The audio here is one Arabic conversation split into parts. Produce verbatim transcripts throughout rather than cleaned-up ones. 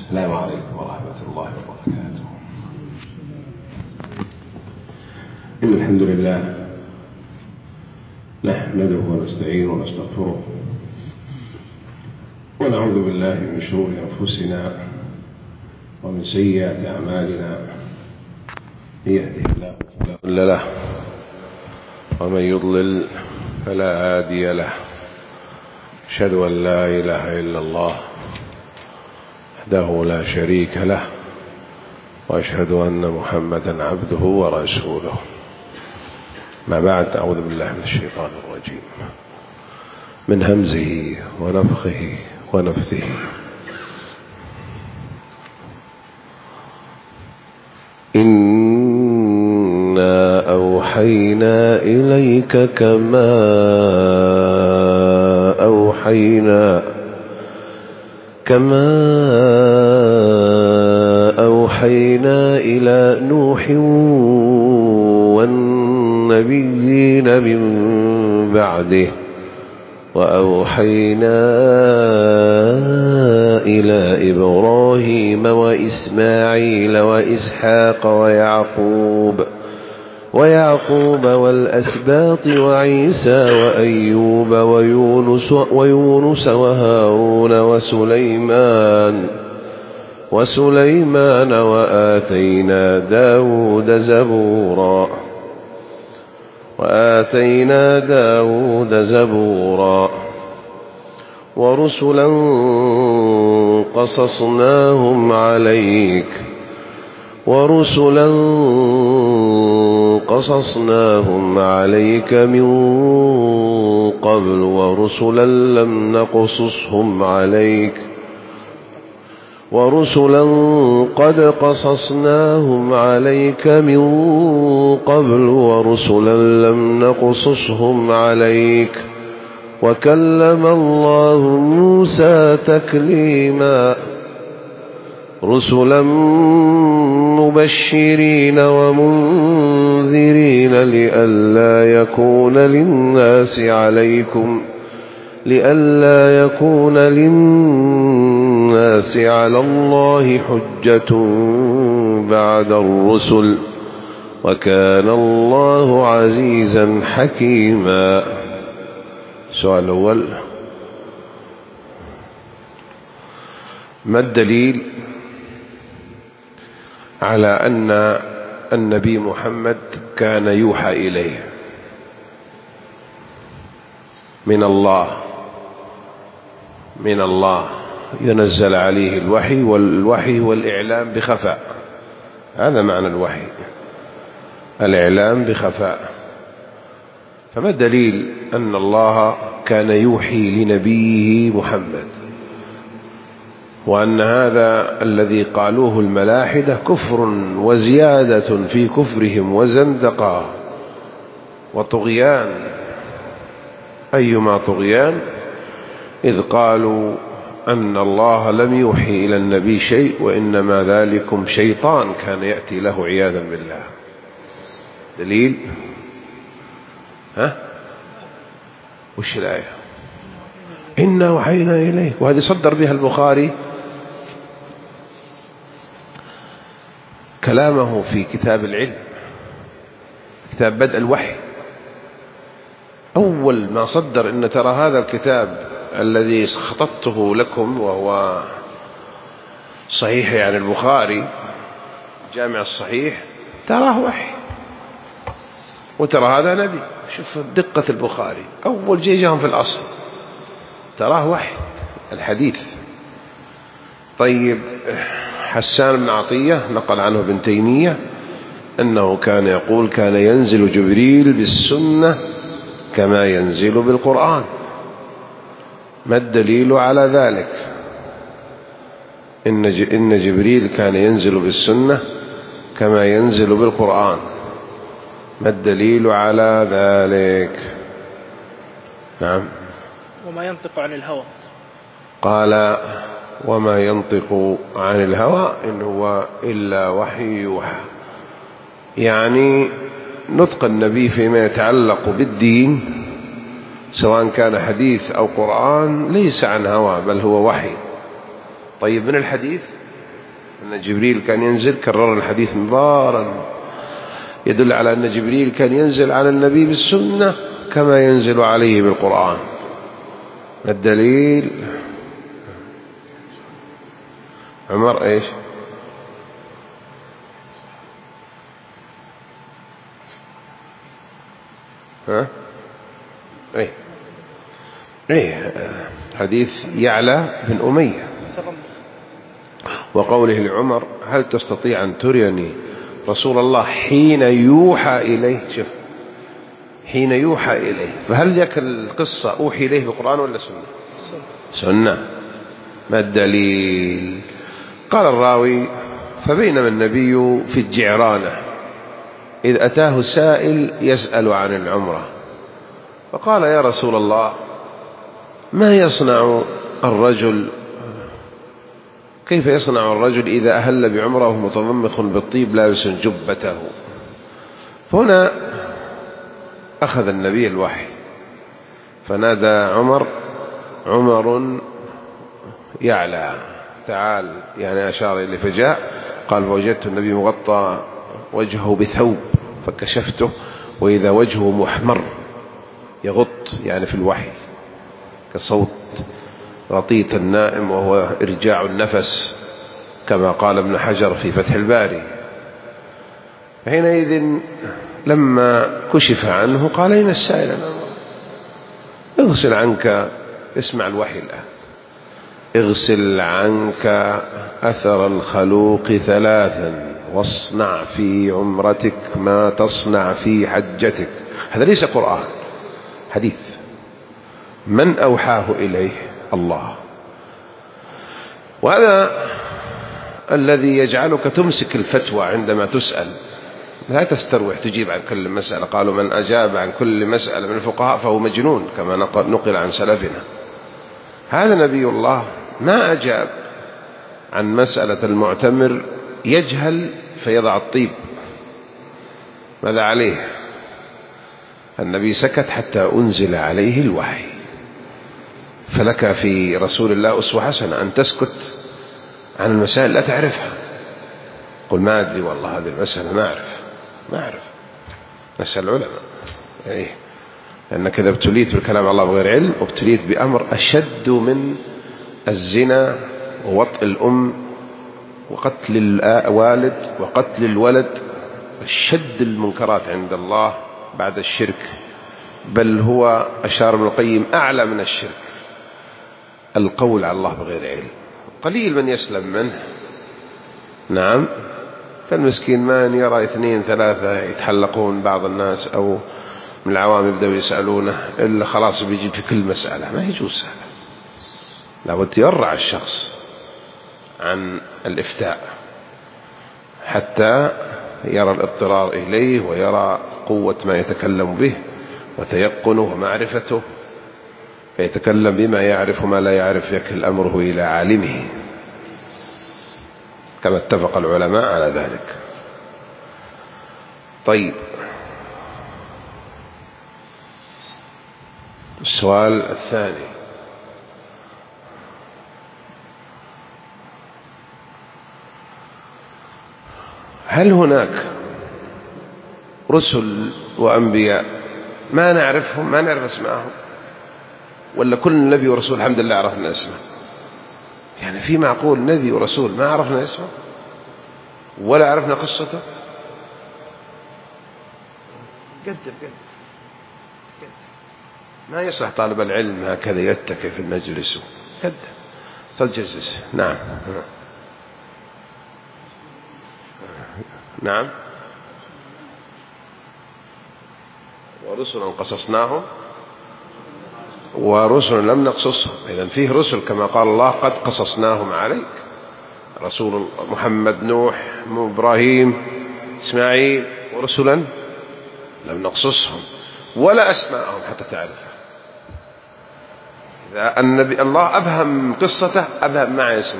السلام عليكم ورحمة الله وبركاته. إن الحمد لله نحمده ونستعينه ونستغفره ونعوذ بالله من شرور أنفسنا ومن سيئات أعمالنا، من يهده الله فلا مضل له ومن يضلل فلا هادي له. أشهد أن لا إله إلا الله وحده لا شريك له، وأشهد أن محمدا عبده ورسوله. ما بعد، أعوذ بالله من الشيطان الرجيم من همزه ونفخه ونفثه. إنا أوحينا إليك كما أوحينا كما أوحينا إلى نوح والنبيين من بعده، وأوحينا إلى إبراهيم وإسماعيل وإسحاق ويعقوب ويعقوب والأسباط وعيسى وأيوب ويونس ويونس وهارون وسليمان وسليمان وآتينا داود زبورا وآتينا داود زبورا ورسلا قصصناهم عليك ورسلا قصصناهم عليك من قبل ورسلا لم نقصصهم عليك ورسلا قد قصصناهم عليك من قبل ورسلا لم نقصصهم عليك، وكلم الله موسى تكليما، رسلا مبشرين ومنذرين لئلا يكون للناس عليكم لئلا يكون للناس على الله حجة بعد الرسل، وكان الله عزيزا حكيما. السؤال الأول: ما الدليل على أن النبي محمد كان يوحى إليه من الله من الله ينزل عليه الوحي، والوحي والإعلام بخفاء، هذا معنى الوحي، الإعلام بخفاء. فما الدليل أن الله كان يوحي لنبيه محمد، وأن هذا الذي قالوه الملاحدة كفر وزيادة في كفرهم وزندقة وطغيان؟ أيما طغيان إذ قالوا أن الله لم يوحي إلى النبي شيء، وإنما ذلكم شيطان كان يأتي له عياذا بالله. دليل؟ ها؟ وش الآية؟ إنا وحينا إليه، وهذه صدر بها البخاري كلامه في كتاب العلم، كتاب بدء الوحي. أول ما صدر إن ترى هذا الكتاب الذي خطبته لكم وهو صحيح يعني البخاري جامع الصحيح، تراه وحي وترى هذا نبي. شوف دقة البخاري، أول شيء جاءهم في الأصل تراه وحي الحديث. طيب، حسان بن عطية نقل عنه ابن تيمية أنه كان يقول: كان ينزل جبريل بالسنة كما ينزل بالقرآن. ما الدليل على ذلك؟ إن إن جبريل كان ينزل بالسنة كما ينزل بالقرآن. ما الدليل على ذلك؟ نعم. وما ينطق عن الهوى. قال: وما ينطق عن الهوى إن هو إلا وحي يوحى. يعني نطق النبي فيما يتعلق بالدين سواء كان حديث أو قرآن ليس عن هوى، بل هو وحي. طيب، من الحديث أن جبريل كان ينزل، كرر الحديث مرارا يدل على أن جبريل كان ينزل على النبي بالسنة كما ينزل عليه بالقرآن. الدليل عمر إيش؟ ها؟ إيه إيه حديث يعلى بن أمية وقوله لعمر هل تستطيع أن تريني رسول الله حين يوحى إليه؟ شوف، حين يوحى إليه، فهل ذاك القصة أوحي إليه بالقرآن ولا سنة؟ سنة. ما الدليل؟ قال الراوي فبينما النبي في الجعرانة إذ أتاه سائل يسأل عن العمرة فقال يا رسول الله ما يصنع الرجل كيف يصنع الرجل إذا أهل بعمره متضمخ بالطيب لابس جبته؟ هنا أخذ النبي الوحي فنادى عمر عمر يعلى تعال، يعني أشار إليه فجاء قال فوجدت النبي مغطى وجهه بثوب فكشفته وإذا وجهه محمر يغط، يعني في الوحي كصوت غطية النائم وهو إرجاع النفس كما قال ابن حجر في فتح الباري. حينئذ لما كشف عنه قال أين السائل عن الله؟ اغسل عنك، اسمع الوحي الآن، اغسل عنك أثر الخلوق ثلاثا واصنع في عمرتك ما تصنع في حجتك. هذا ليس قرآن، حديث. من أوحاه إليه؟ الله. وهذا الذي يجعلك تمسك الفتوى عندما تسأل، لا تستروح تجيب عن كل مسألة. قالوا من أجاب عن كل مسألة من الفقهاء فهو مجنون كما نقل عن سلفنا. هذا نبي الله ما أجاب عن مسألة المعتمر يجهل فيضع الطيب، ماذا عليه؟ النبي سكت حتى أنزل عليه الوحي. فلك في رسول الله أسوة حسنة أن تسكت عن المسائل لا تعرفها. قل ما أدري والله هذه المسألة ما أعرف ما أعرف نسأل العلماء. إيه؟ لأنك إذا ابتليت بالكلام على الله بغير علم وابتليت بأمر أشد من الزنا ووطء الأم وقتل الوالد وقتل الولد، أشد المنكرات عند الله بعد الشرك، بل هو أشار ابن القيم أعلى من الشرك القول على الله بغير علم. قليل من يسلم منه. نعم، فالمسكين ما يرى اثنين ثلاثة يتحلقون بعض الناس أو من العوام يبدأوا يسألونه إلا خلاص بيجي في كل مسألة. ما يجوز هذا، لابد يرعى الشخص عن الإفتاء حتى يرى الاضطرار إليه ويرى قوة ما يتكلم به وتيقنه ومعرفته، فيتكلم بما يعرف ما لا يعرف يكل أمره إلى عالمه كما اتفق العلماء على ذلك. طيب، السؤال الثاني: هل هناك رسل وأنبياء ما نعرفهم ما نعرف اسمائهم، ولا كل نبي ورسول الحمد لله عرفنا اسمه؟ يعني في معقول نبي ورسول ما عرفنا اسمه ولا عرفنا قصته؟ قد قد ما يصلح طالب العلم هكذا يتكي في المجلس قد فالجزس. نعم نعم. ورسلا قصصناهم ورسلا لم نقصصهم. إذن فيه رسل كما قال الله قد قصصناهم عليك، رسول محمد، نوح، إبراهيم، إسماعيل، ورسلا لم نقصصهم ولا أسماءهم حتى تعرفها. إذا النبي الله أبهم قصته أبهم مع اسمه.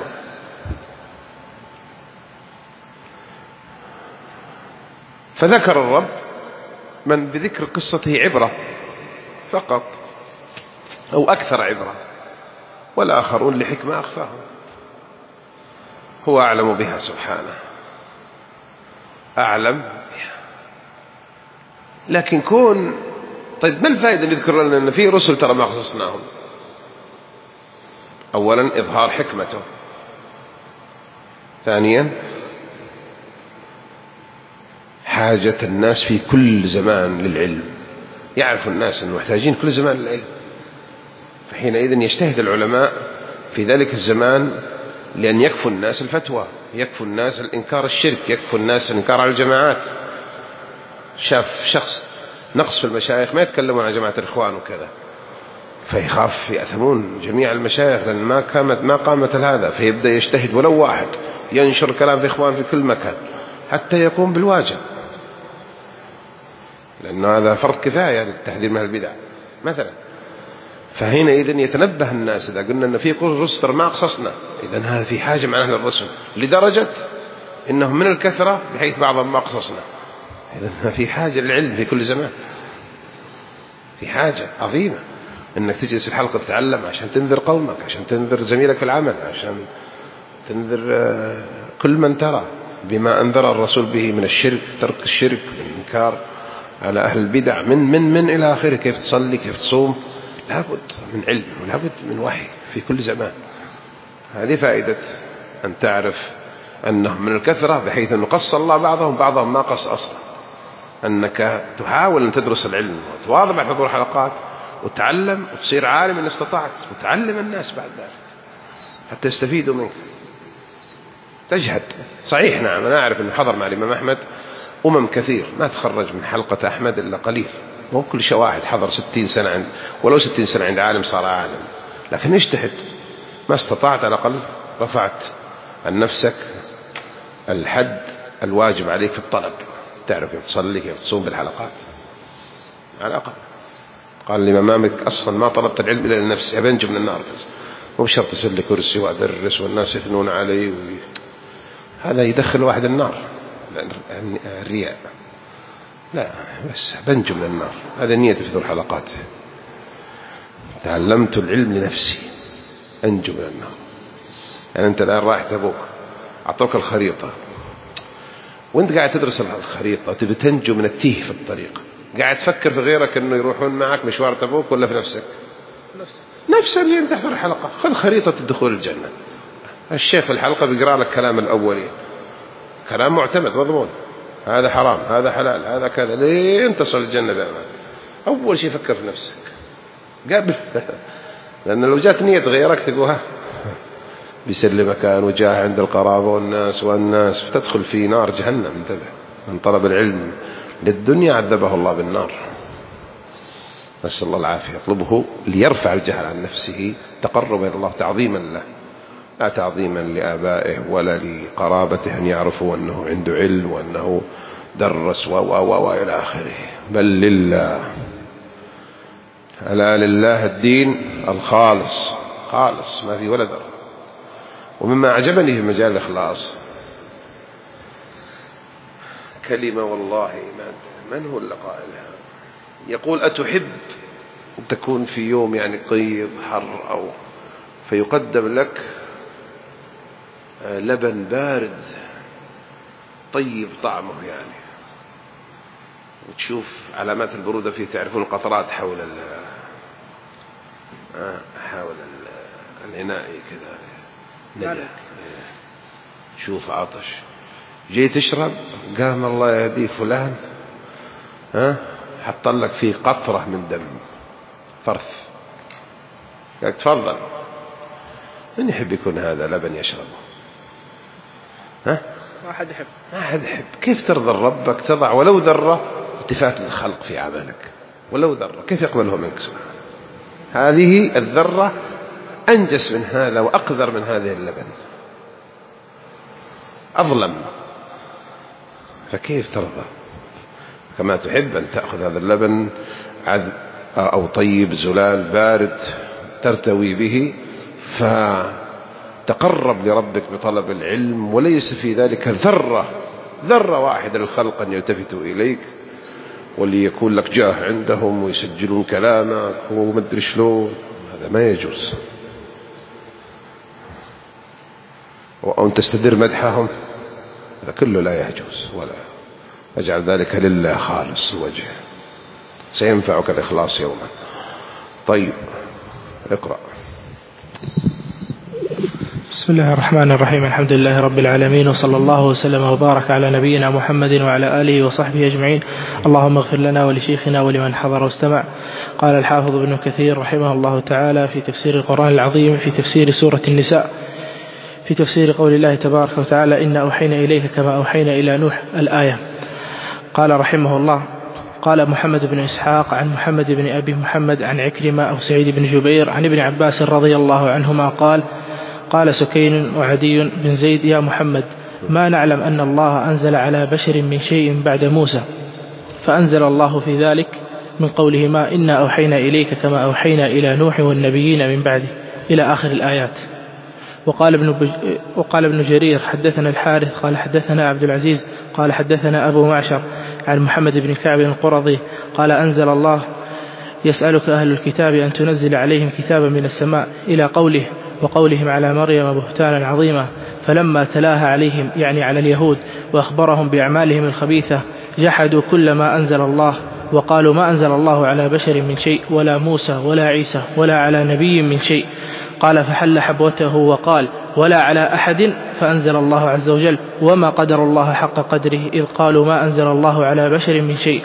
فذكر الرب من بذكر قصته عبرة فقط أو أكثر عبرة، والآخرون لحكمة أخفاهم. هو أعلم بها سبحانه، أعلم بها. لكن كون طيب ما الفائدة أن يذكر لنا أن في رسل ترى ما خصصناهم؟ أولا إظهار حكمته، ثانيا حاجة الناس في كل زمان للعلم، يعرف الناس أنه محتاجين كل زمان للعلم، فحينئذ يجتهد العلماء في ذلك الزمان لأن يكفوا الناس الفتوى، يكفوا الناس الإنكار الشرك، يكفوا الناس الإنكار على الجماعات. شاف شخص نقص في المشايخ ما يتكلمون عن جماعة الإخوان وكذا، فيخاف يأثمون جميع المشايخ لأن ما قامت ما قامت هذا، فيبدأ يجتهد ولو واحد ينشر كلام في إخوان في كل مكان حتى يقوم بالواجب، لأن هذا فرض كفاية للتحذير من البدع مثلا. فحينئذ يتنبه الناس إذا قلنا أن في رسل ما قصصنا، إذن هذا في حاجة مع أهل الرسل لدرجة إنهم من الكثرة بحيث بعضهم ما قصصنا، إذن في حاجة للعلم في كل زمان، في حاجة عظيمة إنك تجلس الحلقة تتعلم عشان تنذر قومك، عشان تنذر زميلك في العمل، عشان تنذر كل من ترى بما أنذر الرسول به من الشرك، ترك الشرك، والإنكار على أهل البدع، من من من إلى آخره، كيف تصلي، كيف تصوم. لابد من علم ولابد من وحي في كل زمان. هذه فائدة أن تعرف أنهم من الكثرة بحيث أن قص الله بعضهم بعضهم ما قص أصلا، أنك تحاول أن تدرس العلم وتواظب على حضور حلقات وتعلم وتصير عالم إن استطعت، وتعلم الناس بعد ذلك حتى يستفيدوا منك، تجهد. صحيح نعم أنا أعرف أنه حضر مع الإمام أحمد أمم كثير، ما تخرج من حلقة أحمد إلا قليل، مو كل شيء واحد حضر ستين سنة عند، ولو ستين سنة عند عالم صار عالم، لكن اجتهد ما استطعت على الأقل رفعت عن نفسك الحد الواجب عليك في الطلب، تعرف كيف تصلي كيف تصوم بالحلقات على الأقل. قال الإمام مالك أصلا ما طلبت العلم إلا لنفسي أبنجو من النار، بس مو بشرط يصير لي كرسي وأدرس والناس يثنون علي وي... هذا يدخل واحد النار، الرياء لا، بس بنجو من النار. هذا نيتي في ذو الحلقات، تعلمت العلم لنفسي أنجو من النار. يعني أنت الآن رايح تبوك، أعطوك الخريطة وأنت قاعد تدرس الخريطة وتبي تنجو من التيه في الطريق، قاعد تفكر في غيرك أنه يروحون معك مشوار تبوك ولا في نفسك؟ نفسك نفس اللي أنت تحضر الحلقة. خذ خريطة الدخول الجنة، الشيخ في الحلقة بيقرأ لك كلام الأولين، كلام معتمد مضمون، هذا حرام هذا حلال هذا كذا، لين تصل الجنة بأمان. أول شيء فكر في نفسك قبل لأن لو جات نية غيرك تقول ها بيصير لي مكان وجاه عند القرابة والناس والناس، فتدخل في نار جهنم. انتبه، من طلب العلم للدنيا عذبه الله بالنار، نسأل الله العافية. يطلبه ليرفع الجهل عن نفسه تقربا إلى الله، تعظيما له، لا تعظيما لآبائه ولا لقرابته أن يعرفوا أنه عنده علم وأنه درس و و و إلى آخره، بل لله. ألا لله الدين الخالص، خالص ما في ولا ذرة. ومما أعجبني في مجال الإخلاص كلمة والله من هو اللي قائلها، يقول أتحب تكون في يوم يعني قيض حر أو فيقدم لك لبن بارد طيب طعمه يعني، وتشوف علامات البرودة فيه، تعرفون القطرات حول ال حول الإناء كذا ندك، شوف عطش جيت تشرب قام الله يهديه فلان ها حط لك فيه قطرة من دم فرث، قال تفضل. من يحب يكون هذا لبن يشربه؟ ها ما حد يحب، ما حد يحب. كيف ترضى ربك تضع ولو ذرة التفات للخلق في عملك، ولو ذرة كيف يقبله منك سبحانه؟ هذه الذرة أنجس من هذا وأقذر من هذه اللبن، أظلم. فكيف ترضى؟ كما تحب أن تأخذ هذا اللبن عذب أو طيب زلال بارد ترتوي به، فتقرب لربك بطلب العلم، وليس في ذلك ذرة ذرة واحدة للخلق أن يلتفتوا إليك وليكون لك جاه عندهم ويسجلون كلامك ومدري شلون، هذا ما يجوز. وأن تستدر مدحهم، هذا كله لا يجوز، ولا اجعل ذلك لله خالص وجهه، سينفعك الإخلاص يوما. طيب اقرأ. بسم الله الرحمن الرحيم. الحمد لله رب العالمين، وصلى الله وسلم وبارك على نبينا محمد وعلى آله وصحبه أجمعين. اللهم اغفر لنا ولشيخنا ولمن حضر واستمع. قال الحافظ ابن كثير رحمه الله تعالى في تفسير القرآن العظيم في تفسير سورة النساء، في تفسير قول الله تبارك وتعالى: إنا أوحينا إليك كما أوحينا إلى نوح، الآية. قال رحمه الله: قال محمد بن إسحاق عن محمد بن أبي محمد عن عكرمة أو سعيد بن جبير عن ابن عباس رضي الله عنهما قال: قال سكين وعدي بن زيد: يا محمد، ما نعلم أن الله أنزل على بشر من شيء بعد موسى، فأنزل الله في ذلك من قوله: ما إنا أوحينا إليك كما أوحينا إلى نوح والنبيين من بعده، إلى آخر الآيات. وقال ابن, بج... وقال ابن جرير: حدثنا الحارث قال حدثنا عبد العزيز قال حدثنا أبو معشر عن محمد بن كعب القرظي قال: أنزل الله: يسألك أهل الكتاب أن تنزل عليهم كتابا من السماء، إلى قوله: وقولهم على مريم بهتانا عظيما. فلما تلاها عليهم، يعني على اليهود، وأخبرهم بأعمالهم الخبيثة، جحدوا كل ما أنزل الله، وقالوا: ما أنزل الله على بشر من شيء، ولا موسى ولا عيسى ولا على نبي من شيء. قال: فحل حبوته وقال: ولا على أحد. فأنزل الله عز وجل: وما قدر الله حق قدره إذ قالوا ما أنزل الله على بشر من شيء.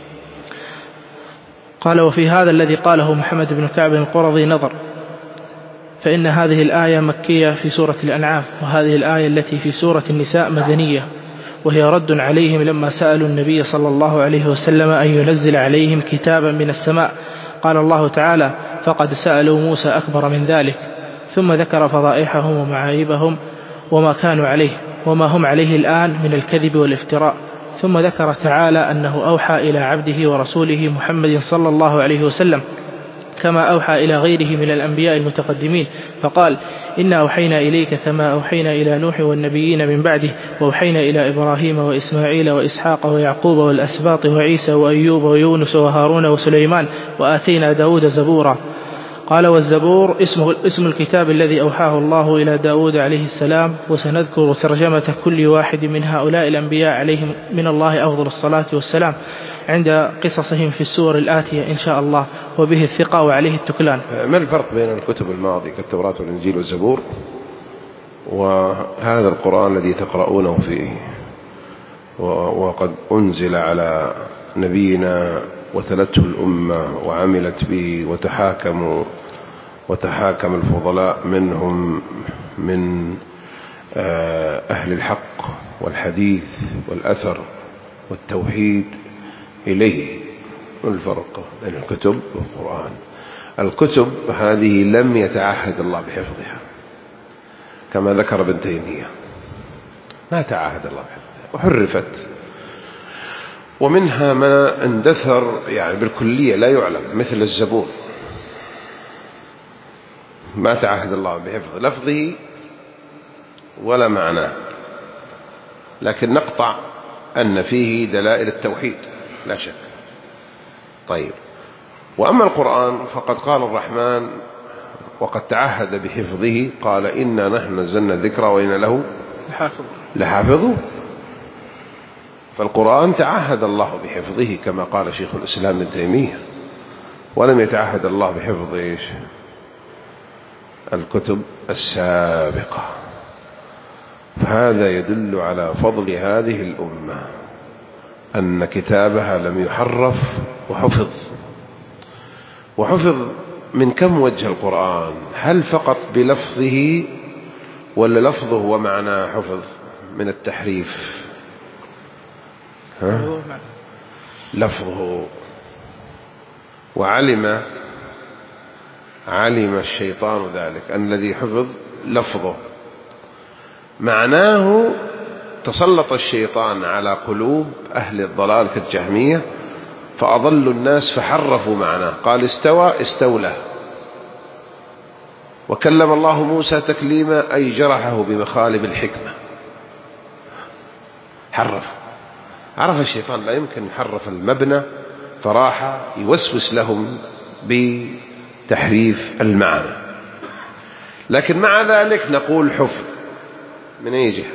قال: وفي هذا الذي قاله محمد بن كعب القرظي نظر، فإن هذه الآية مكية في سورة الأنعام، وهذه الآية التي في سورة النساء مدنية، وهي رد عليهم لما سألوا النبي صلى الله عليه وسلم أن ينزل عليهم كتابا من السماء. قال الله تعالى: فقد سألوا موسى أكبر من ذلك، ثم ذكر فضائحهم ومعايبهم وما كانوا عليه وما هم عليه الآن من الكذب والافتراء. ثم ذكر تعالى أنه أوحى إلى عبده ورسوله محمد صلى الله عليه وسلم كما أوحى إلى غيره من الأنبياء المتقدمين، فقال: إنا أوحينا إليك كما أوحينا إلى نوح والنبيين من بعده، وأوحينا إلى إبراهيم وإسماعيل وإسحاق ويعقوب والأسباط وعيسى وأيوب ويونس وهارون وسليمان، وآتينا داود زبورا. قال: والزبور اسم, اسم الكتاب الذي أوحاه الله إلى داود عليه السلام. وسنذكر ترجمة كل واحد من هؤلاء الأنبياء عليهم من الله أفضل الصلاة والسلام عند قصصهم في السور الآتية إن شاء الله، وبه الثقة وعليه التكلان. ما الفرق بين الكتب الماضية كالتوراة والإنجيل والزبور وهذا القرآن الذي تقرؤونه فيه وقد أنزل على نبينا وتلته الأمة وعملت به وتحاكموا وتحاكم الفضلاء منهم من أهل الحق والحديث والأثر والتوحيد إليه؟ الفرق بين الكتب والقرآن: الكتب هذه لم يتعهد الله بحفظها كما ذكر ابن تيمية، ما تعهد الله بحفظها وحرفت، ومنها ما اندثر يعني بالكلية لا يعلم، مثل الزبور ما تعهد الله بحفظ لفظه ولا معناه، لكن نقطع أن فيه دلائل التوحيد لا شك. طيب، وأما القرآن فقد قال الرحمن وقد تعهد بحفظه، قال: إنا نحن نزلنا الذكر وإنا له لحافظون. فالقرآن تعهد الله بحفظه كما قال شيخ الإسلام ابن تيمية، ولم يتعهد الله بحفظ إيش؟ الكتب السابقة. فهذا يدل على فضل هذه الأمة أن كتابها لم يحرف وحفظ. وحفظ من كم وجه القرآن؟ هل فقط بلفظه ولا لفظه ومعنى حفظ من التحريف؟ ها؟ لفظه. وعلم علم الشيطان ذلك أن الذي حفظ لفظه. معناه تسلط الشيطان على قلوب أهل الضلال كالجهمية فأضلوا الناس فحرفوا معناه. قال: استوى استولى. وكلم الله موسى تكليما، أي جرحه بمخالب الحكمة. حرف عرف الشيطان لا يمكن يحرف المبنى، فراح يوسوس لهم بتحريف المعنى. لكن مع ذلك نقول حفظ، من أي جهة؟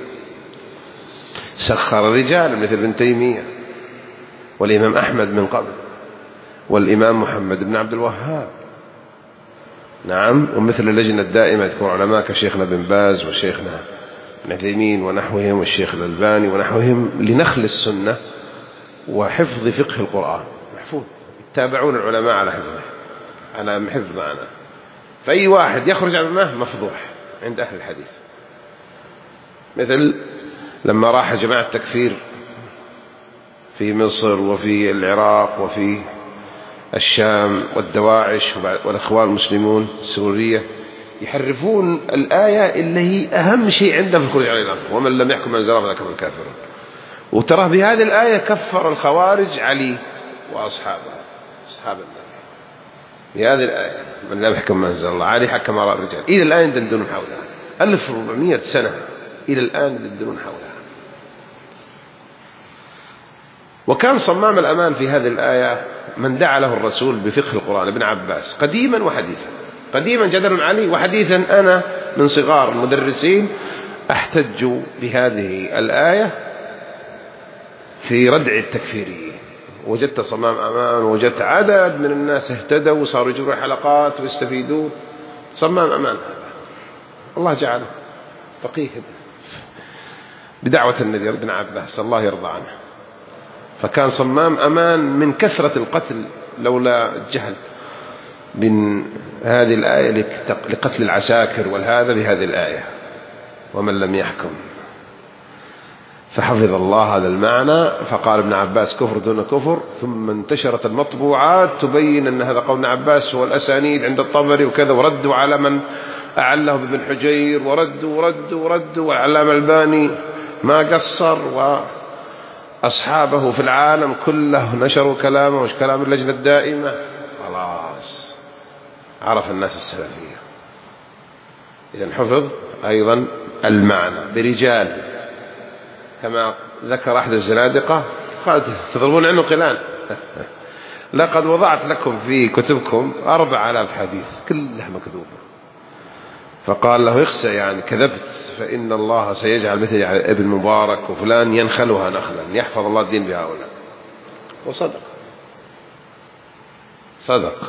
سخر رجال مثل ابن تيمية والإمام أحمد من قبل والإمام محمد بن عبد الوهاب، نعم، ومثل اللجنة الدائمة تكون علماء كشيخنا بن باز وشيخنا ابن عثيمين ونحوهم والشيخ الألباني ونحوهم لنخل السنة وحفظ فقه القرآن محفوظ، يتابعون العلماء على حفظه على حفظ معنا. فأي واحد يخرج عن الماء مفضوح عند أهل الحديث. مثل لما راح جماعة التكفير في مصر وفي العراق وفي الشام والدواعش والأخوان المسلمون السورية، يحرفون الآية اللي هي أهم شيء عندهم في الخروج على الإمام، ومن لم يحكم أنزل الله فأولئك هم الكافرون. وترى بهذه الآية كفر الخوارج علي وأصحابه أصحاب النبي بهذه الآية، من لم يحكم أنزل الله، علي حكم آراء الرجال. إلى الآن يدندنون حولها ألف وأربعمائة سنة، إلى الآن يدندنون حولها. وكان صمام الأمان في هذه الآية من دعا له الرسول بفقه القرآن، ابن عباس، قديما وحديثا، قديما جدل علي، وحديثا أنا من صغار المدرسين أحتج بهذه الآية في ردع التكفيريين. وجدت صمام أمان، ووجدت عدد من الناس اهتدوا وصاروا يجروا حلقات ويستفيدون. صمام أمان هذا الله جعله فقيه بدعوة النبي ابن عباس الله يرضى عنه. فكان صمام أمان من كثرة القتل لولا الجهل من هذه الآية لقتل العساكر والهذا بهذه الآية، ومن لم يحكم. فحفظ الله هذا المعنى، فقال ابن عباس كفر دون كفر. ثم انتشرت المطبوعات تبين أن هذا قول ابن عباس والأسانيد عند الطبري وكذا، وردوا على من أعله بابن حجير، وردوا وردوا وردوا، والعلامة الباني ما قصر، وأصحابه في العالم كله نشروا كلامه وش كلام اللجنة الدائمة. خلاص عرف الناس السلفية. إذن حفظ أيضا المعنى برجال، كما ذكر أحد الزنادقة قال تضربون عنه قلان لقد وضعت لكم في كتبكم أربع آلاف حديث كلها مكذوبة. فقال له اخسأ، يعني كذبت، فإن الله سيجعل مثل ابن مبارك وفلان ينخلها نخلا يحفظ الله الدين بهؤلاء. وصدق صدق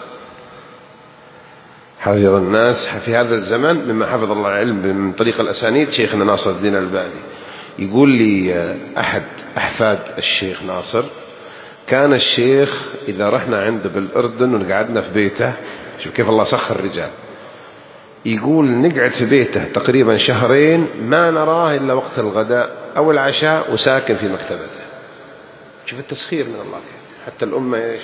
حفظ الناس في هذا الزمن مما حفظ الله العلم من طريق الأسانيد. شيخنا ناصر الدين الألباني يقول لي أحد أحفاد الشيخ ناصر، كان الشيخ إذا رحنا عنده بالأردن ونقعدنا في بيته، شوف كيف الله سخر الرجال، يقول نقعد في بيته تقريبا شهرين ما نراه إلا وقت الغداء أو العشاء، وساكن في مكتبته. شوف التسخير من الله. حتى الأمة إيش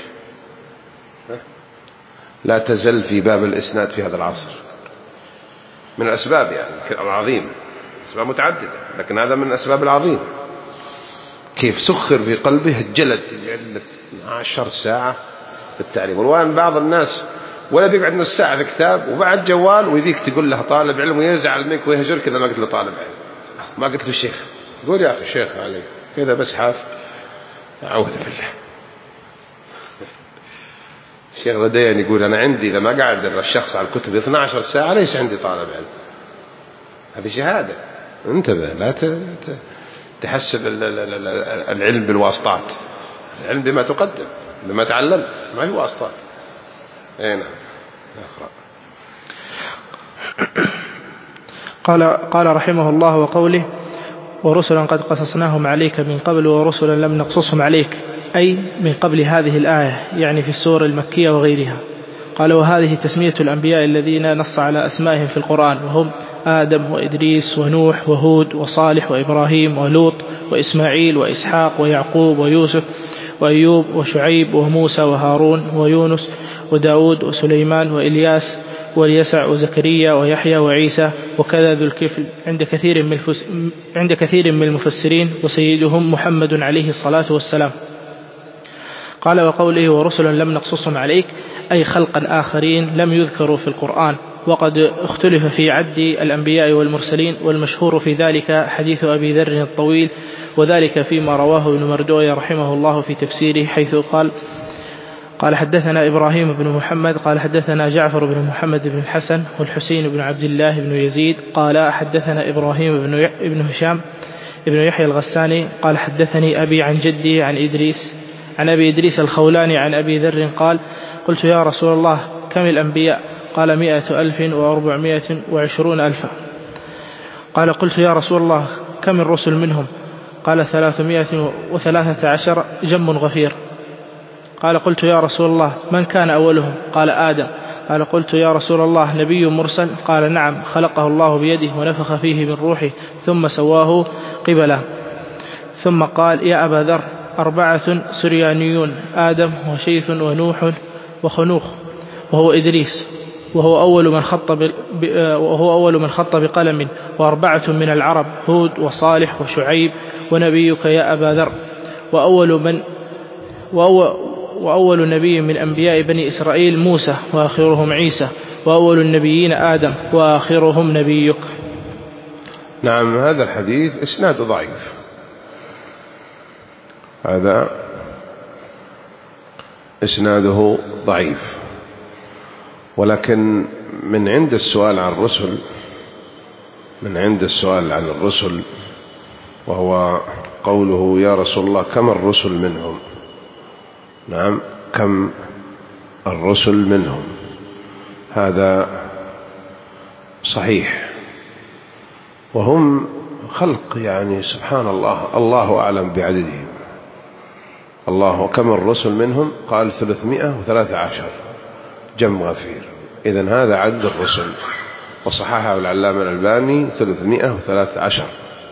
لا تزل في باب الإسناد في هذا العصر، من الأسباب يعني العظيم، أسباب متعددة، لكن هذا من الأسباب العظيم. كيف سخر في قلبه الجلد يجعل لك عشر ساعة في التعليم. والآن بعض الناس ولا بيقعد نص ساعة في كتاب وبعد جوال، ويذيك تقول له طالب علم ويزعل منك ويهجرك إذا ما قلت له طالب علم، ما قلت له الشيخ. يقول يا أخي الشيخ علي كذا بس حاف، أعوذ بالله. الشيخ غديان يقول أنا عندي لما قاعد الشخص على الكتب اثنتي عشرة ساعة ليس عندي طالب علم. هذه شهادة، انتبه، لا تحسب العلم بالواسطات، العلم بما تقدم بما تعلمت، ما هي واسطات. اي نعم. قال قال رحمه الله وقوله ورسلا قد قصصناهم عليك من قبل ورسلا لم نقصصهم عليك، أي من قبل هذه الآية، يعني في السور المكية وغيرها. قال وهذه تسمية الأنبياء الذين نص على أسمائهم في القرآن، وهم آدم وإدريس ونوح وهود وصالح وإبراهيم ولوط وإسماعيل وإسحاق ويعقوب ويوسف وأيوب وشعيب وموسى وهارون ويونس وداود وسليمان وإلياس واليسع وزكريا ويحيى وعيسى، وكذا ذو الكفل عند كثير من عند كثير من المفسرين، وسيدهم محمد عليه الصلاة والسلام. قال وقوله ورسلا لم نقصصهم عليك، أي خلقا آخرين لم يذكروا في القرآن. وقد اختلف في عد الأنبياء والمرسلين، والمشهور في ذلك حديث أبي ذر الطويل، وذلك فيما رواه ابن مردوية رحمه الله في تفسيره، حيث قال قال حدثنا إبراهيم بن محمد قال حدثنا جعفر بن محمد بن الحسن والحسين بن عبد الله بن يزيد قال حدثنا إبراهيم بن ابن هشام ابن يحيى الغساني قال حدثني أبي عن جدي عن إدريس عن أبي إدريس الخولاني عن أبي ذر قال قلت يا رسول الله كم الأنبياء؟ قال مائة ألف وأربعمائة وعشرون ألفا. قال قلت يا رسول الله كم الرسل منهم؟ قال ثلاثمائة وثلاثة عشر جم غفير. قال قلت يا رسول الله من كان أولهم؟ قال آدم. قال قلت يا رسول الله نبي مرسل؟ قال نعم، خلقه الله بيده ونفخ فيه من روحه ثم سواه قبله. ثم قال يا أبا ذر أربعة سريانيون، آدم وشيث ونوح وخنوخ وهو إدريس، وهو أول من خط وهو أول من خط بقلم، وأربعة من العرب هود وصالح وشعيب ونبيك يا أبا ذر، وأول من وأول وأول نبي من أنبياء بني إسرائيل موسى وآخرهم عيسى، وأول النبيين آدم وآخرهم نبيك. نعم، هذا الحديث إسناد ضعيف، هذا إسناده ضعيف، ولكن من عند السؤال عن الرسل من عند السؤال عن الرسل وهو قوله يا رسول الله كم الرسل منهم؟ نعم، كم الرسل منهم؟ هذا صحيح، وهم خلق يعني سبحان الله، الله أعلم بعددهم. الله كم الرسل منهم؟ قال ثلاثمائة وثلاثة عشر جم غفير. إذن هذا عدد الرسل، وصححه العلامة الألباني ثلاثمائة وثلاثة عشر.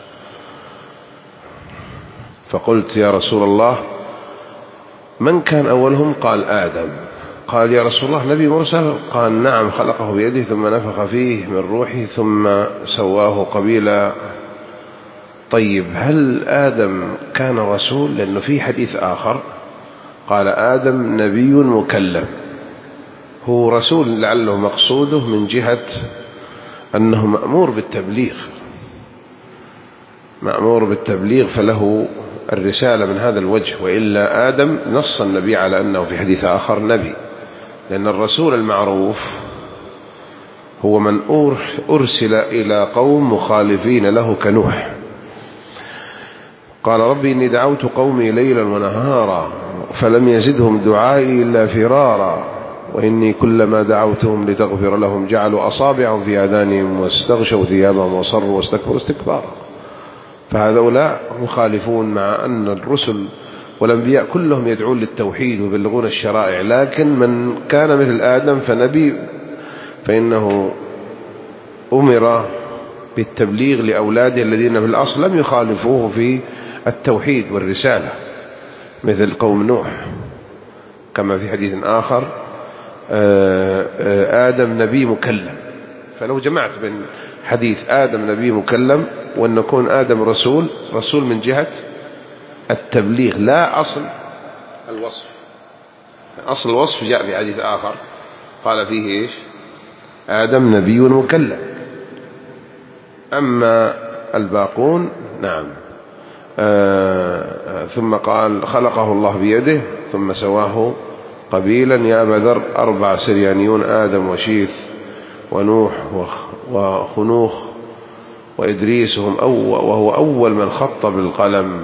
فقلت يا رسول الله من كان أولهم؟ قال آدم. قال يا رسول الله نبي مرسل؟ قال نعم، خلقه بيده ثم نفخ فيه من روحه ثم سواه قبيلا. طيب هل آدم كان رسول؟ لأنه في حديث آخر قال آدم نبي مكلم، هو رسول لعله مقصوده من جهة أنه مأمور بالتبليغ مأمور بالتبليغ فله الرسالة من هذا الوجه، وإلا آدم نص النبي على أنه في حديث آخر نبي، لأن الرسول المعروف هو من أرسل إلى قوم مخالفين له كنوح. قال ربي إني دعوت قومي ليلا ونهارا فلم يزدهم دعائي إلا فرارا، وإني كلما دعوتهم لتغفر لهم جعلوا أصابعهم في آذانهم واستغشوا ثيابهم وصروا واستكبروا استكبارا. فهؤلاء مخالفون، مع أن الرسل والأنبياء كلهم يدعون للتوحيد ويبلغون الشرائع، لكن من كان مثل آدم فنبي، فإنه أمر بالتبليغ لأولاده الذين في الأصل لم يخالفوه في التوحيد والرسالة، مثل قوم نوح، كما في حديث آخر آدم نبي مكلم. فلو جمعت بين حديث آدم نبي مكلم وأن يكون آدم رسول رسول من جهة التبليغ لا أصل الوصف. أصل الوصف جاء في حديث آخر قال فيه إيش؟ آدم نبي مكلم. أما الباقون نعم آه ثم قال خلقه الله بيده ثم سواه قبيلا يا أبا ذر أربع سريانيون آدم وشيث ونوح وخنوخ وإدريس هم أول وهو أول من خط بالقلم.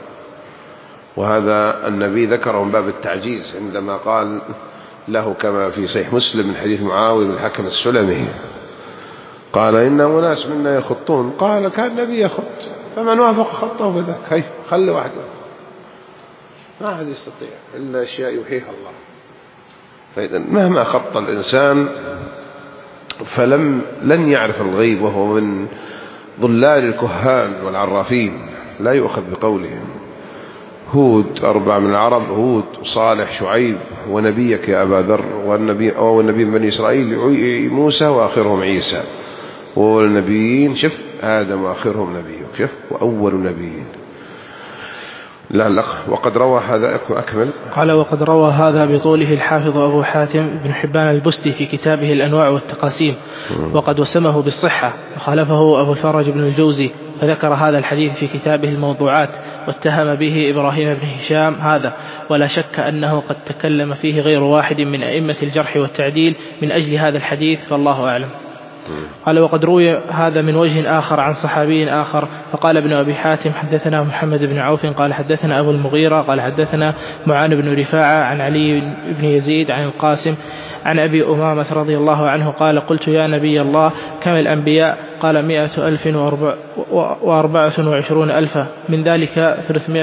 وهذا النبي ذكره من باب التعجيز عندما قال له كما في صحيح مسلم من حديث معاوية بن الحكم السلمي قال إن أناس منا يخطون، قال كان النبي يخط فمن وافق خطه فذاك، هي خلي واحد ما أحد يستطيع إلا أشياء يوحيها الله. فإذا مهما خط الإنسان فلم لن يعرف الغيب، وهو من ضلال الكهان والعرافين لا يؤخذ بقولهم. هود أربع من العرب، هود صالح شعيب ونبيك يا أبا ذر، والنبي أو النبي من بني إسرائيل موسى وآخرهم عيسى، وأول النبيين شف آدم وآخرهم نبيك شف وأول نبيين. لا لا وقد روى هذا أكمل. قال وقد روى هذا بطوله الحافظ أبو حاتم بن حبان البستي في كتابه الأنواع والتقاسيم، وقد وسمه بالصحة، وخالفه أبو الفرج بن الجوزي فذكر هذا الحديث في كتابه الموضوعات واتهم به إبراهيم بن هشام هذا، ولا شك أنه قد تكلم فيه غير واحد من أئمة الجرح والتعديل من أجل هذا الحديث، فالله أعلم. قال وقد روي هذا من وجه آخر عن صحابي آخر، فقال ابن أبي حاتم حدثنا محمد بن عوف قال حدثنا أبو المغيرة قال حدثنا معان بن رفاعة عن علي بن يزيد عن القاسم عن أبي أمامة رضي الله عنه قال قلت يا نبي الله كم الأنبياء؟ قال مئة ألف وأربعة وعشرون ألفا، من ذلك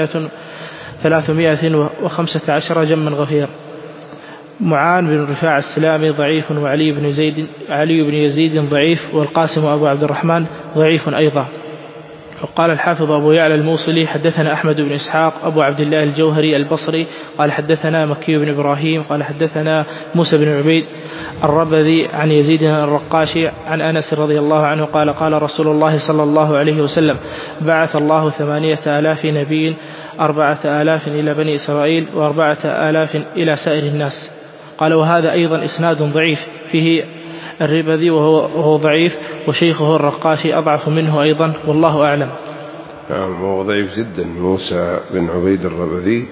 ثلاثمائة وخمسة عشر جما غفير. معان بن رفاعة السلامي ضعيف، وعلي بن زيد علي بن يزيد ضعيف، والقاسم أبو عبد الرحمن ضعيف أيضا. وقال الحافظ أبو يعلى الموصلي حدثنا أحمد بن إسحاق أبو عبد الله الجوهري البصري قال حدثنا مكي بن إبراهيم قال حدثنا موسى بن عبيد الربذي عن يزيد الرقاشي عن أنس رضي الله عنه قال قال رسول الله صلى الله عليه وسلم بعث الله ثمانية آلاف نبي، أربعة آلاف إلى بني إسرائيل وأربعة آلاف إلى سائر الناس. قال وهذا أيضا إسناد ضعيف فيه الربذي وهو ضعيف، وشيخه الرقاشي أضعف منه أيضا، والله أعلم. نعم هو ضعيف جدا موسى بن عبيد الربذي،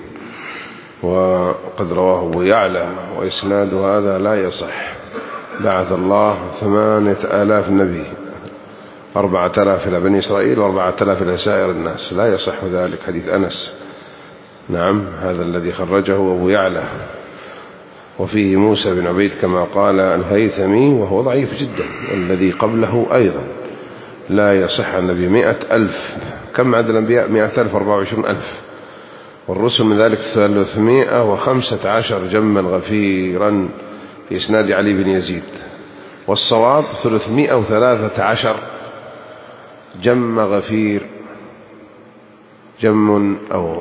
وقد رواه أبو يعلى، وإسناد هذا لا يصح. بعث الله ثمانية آلاف نبي، أربعة آلاف إلى بني إسرائيل وأربعة آلاف إلى سائر الناس، لا يصح ذلك حديث أنس. نعم هذا الذي خرجه أبو يعلى، وفيه موسى بن عبيد كما قال الهيثمي وهو ضعيف جدا، والذي قبله أيضا لا يصح النبي. مئة ألف، كم عدد الأنبياء؟ مئة ألف أربعة وعشرون ألف، والرسل من ذلك ثلاثمائة وخمسة عشر جما غفيرا في إسناد علي بن يزيد، والصواب ثلاثمائة وثلاثة عشر جم غفير، جم أو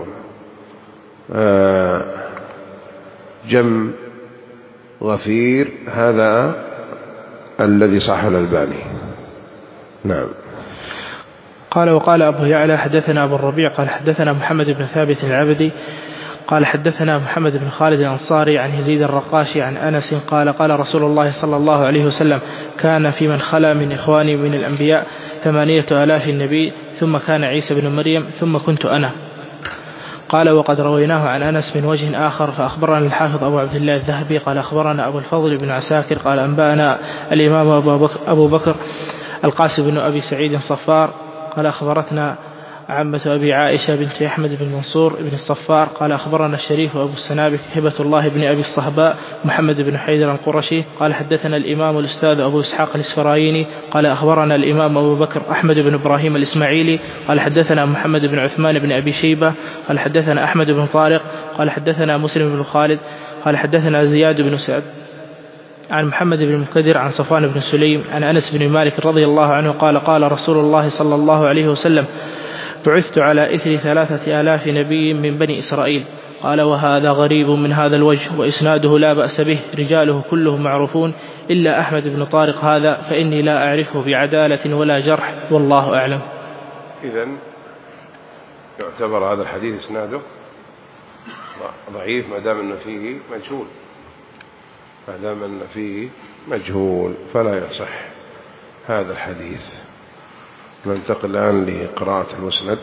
آه جم غفير، هذا الذي صح الألباني. نعم. قال وقال أبو يعلى حدثنا أبو الربيع قال حدثنا محمد بن ثابت العبدي قال حدثنا محمد بن خالد الأنصاري عن يزيد الرقاشي عن أنس قال قال رسول الله صلى الله عليه وسلم كان في من خلا من إخواني من الأنبياء ثمانية آلاف النبي، ثم كان عيسى بن مريم، ثم كنت أنا. قال وقد رويناه عن أنس من وجه آخر، فأخبرنا الحافظ أبو عبد الله الذهبي قال أخبرنا أبو الفضل بن عساكر قال أنبأنا الإمام أبو بكر القاسم بن أبي سعيد الصفار قال أخبرتنا عمة أبي عائشة بنت أحمد بن منصور بن الصفار قال أخبرنا الشريف أبو السنابك هبة الله بن أبي الصهباء محمد بن حيدر القرشي قال حدثنا الإمام الأستاذ أبو إسحاق الإسفرايني قال أخبرنا الإمام أبو بكر أحمد بن إبراهيم الإسماعيلي قال حدثنا محمد بن عثمان بن أبي شيبة قال حدثنا أحمد بن طارق قال حدثنا مسلم بن خالد قال حدثنا زياد بن سعد عن محمد بن المكدر عن صفوان بن سليم عن أنس بن مالك رضي الله عنه قال قال رسول الله صلى الله عليه وسلم بعثت على إثر ثلاثة آلاف نبي من بني إسرائيل. قال وهذا غريب من هذا الوجه، وإسناده لا بأس به، رجاله كلهم معروفون إلا أحمد بن طارق هذا فإني لا أعرفه بعدالة ولا جرح، والله أعلم. إذن يعتبر هذا الحديث إسناده ضعيف ما دام أنه فيه مجهول، ما دام أنه فيه مجهول فلا يصح هذا الحديث. ننتقل الآن لقراءة المسند.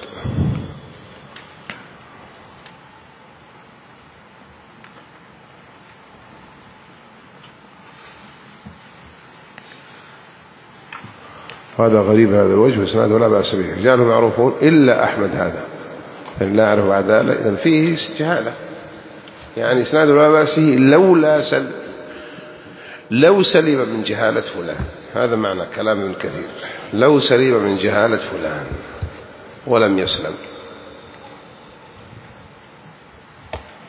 هذا غريب هذا الوجه وإسناد ولا بأس به، رجاله معروفون إلا أحمد هذا فإن لا أعرف عدالة، إذن فيه جهالة، يعني إسناد ولا بأس به لولا سل لو سلم من جهالة فلان، هذا معنى كلام ابن كثير، لو سلم من جهالة فلان ولم يسلم